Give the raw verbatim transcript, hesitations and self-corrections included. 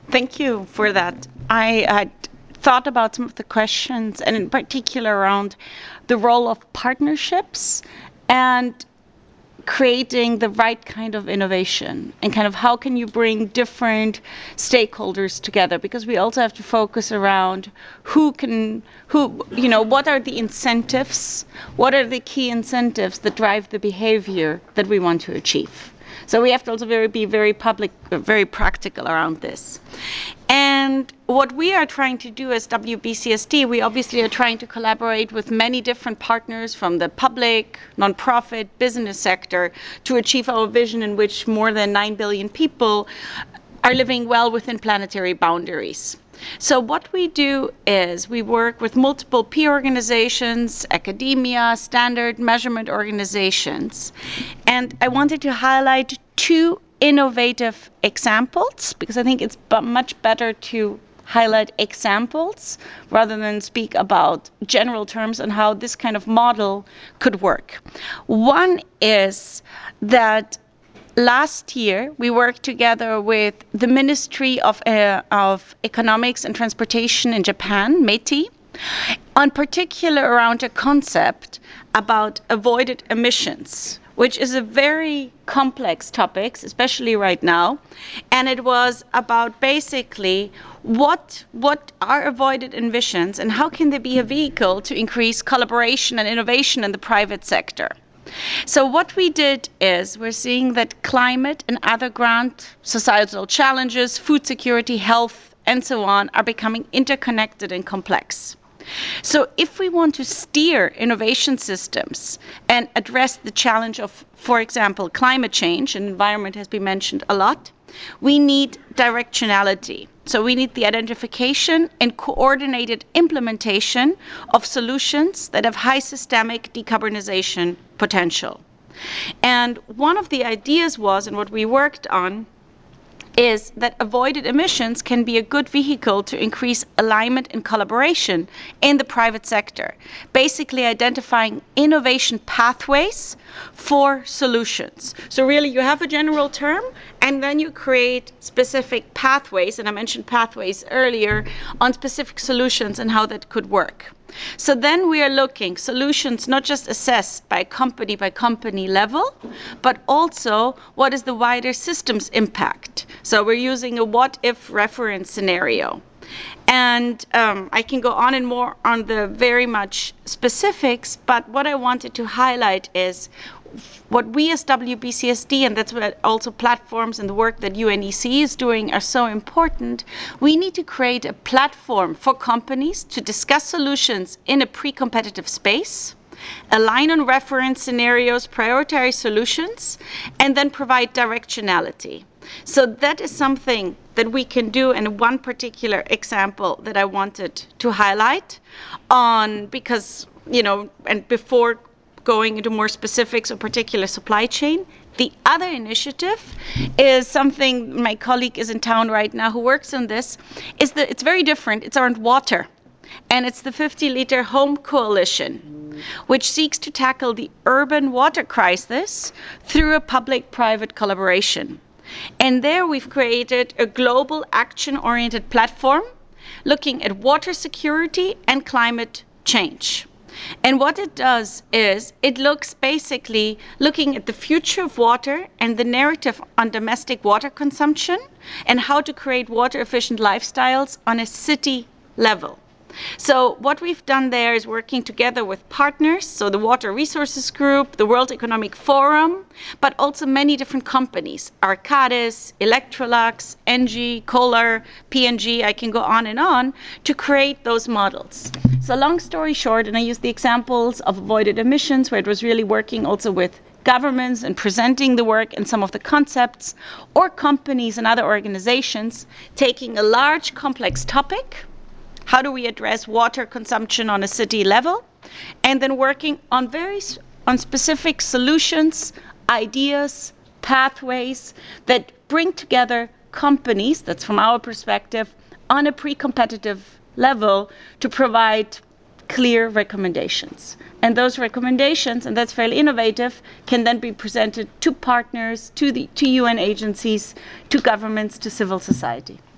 Thank you for that. I had thought about some of the questions, and in particular around the role of partnerships and creating the right kind of innovation, and kind of how can you bring different stakeholders together, because we also have to focus around who can who you know what are the incentives, what are the key incentives that drive the behavior that we want to achieve. So we have to also very, be very public, very practical around this. And what we are trying to do as W B C S D, we obviously are trying to collaborate with many different partners from the public, nonprofit, business sector to achieve our vision in which more than nine billion people are living well within planetary boundaries. So what we do is we work with multiple peer organizations, academia, standard measurement organizations. And I wanted to highlight two innovative examples, because I think it's much better to highlight examples rather than speak about general terms on how this kind of model could work. One is that last year, we worked together with the Ministry of, uh, of Economics and Transportation in Japan, METI, on particular around a concept about avoided emissions, which is a very complex topic, especially right now. And it was about basically what, what are avoided emissions and how can they be a vehicle to increase collaboration and innovation in the private sector. So what we did is we're seeing that climate and other grand societal challenges, food security, health, and so on, are becoming interconnected and complex. So if we want to steer innovation systems and address the challenge of, for example, climate change, and environment has been mentioned a lot, we need directionality. So we need the identification and coordinated implementation of solutions that have high systemic decarbonization potential. And one of the ideas was, and what we worked on, is that avoided emissions can be a good vehicle to increase alignment and collaboration in the private sector, basically identifying innovation pathways for solutions. So really you have a general term, and then you create specific pathways, and I mentioned pathways earlier, on specific solutions and how that could work. So then we are looking solutions not just assessed by company by company level, but also what is the wider systems impact. So we're using a what if reference scenario. And um, I can go on and more on the very much specifics, but what I wanted to highlight is what we as W B C S D, and that's what also platforms and the work that U N E C is doing are so important. We need to create a platform for companies to discuss solutions in a pre-competitive space, align on reference scenarios, prioritize solutions, and then provide directionality. So that is something that we can do, and one particular example that I wanted to highlight on, because, you know, and before going into more specifics of particular supply chain, the other initiative is something my colleague is in town right now who works on this, is that it's very different. It's around water. And it's the fifty liter Home Coalition, which seeks to tackle the urban water crisis through a public-private collaboration. And there we've created a global action-oriented platform looking at water security and climate change. And what it does is it looks basically looking at the future of water and the narrative on domestic water consumption and how to create water efficient lifestyles on a city level. So what we've done there is working together with partners, so the Water Resources Group, the World Economic Forum, but also many different companies, Arcadis, Electrolux, Engie, Kohler, P and G, I can go on and on, to create those models. So long story short, and I use the examples of avoided emissions, where it was really working also with governments and presenting the work and some of the concepts, or companies and other organizations taking a large complex topic. How do we address water consumption on a city level? And then working on very on specific solutions, ideas, pathways that bring together companies, that's from our perspective, on a pre-competitive level to provide clear recommendations. And those recommendations, and that's fairly innovative, can then be presented to partners, to the to U N agencies, to governments, to civil society.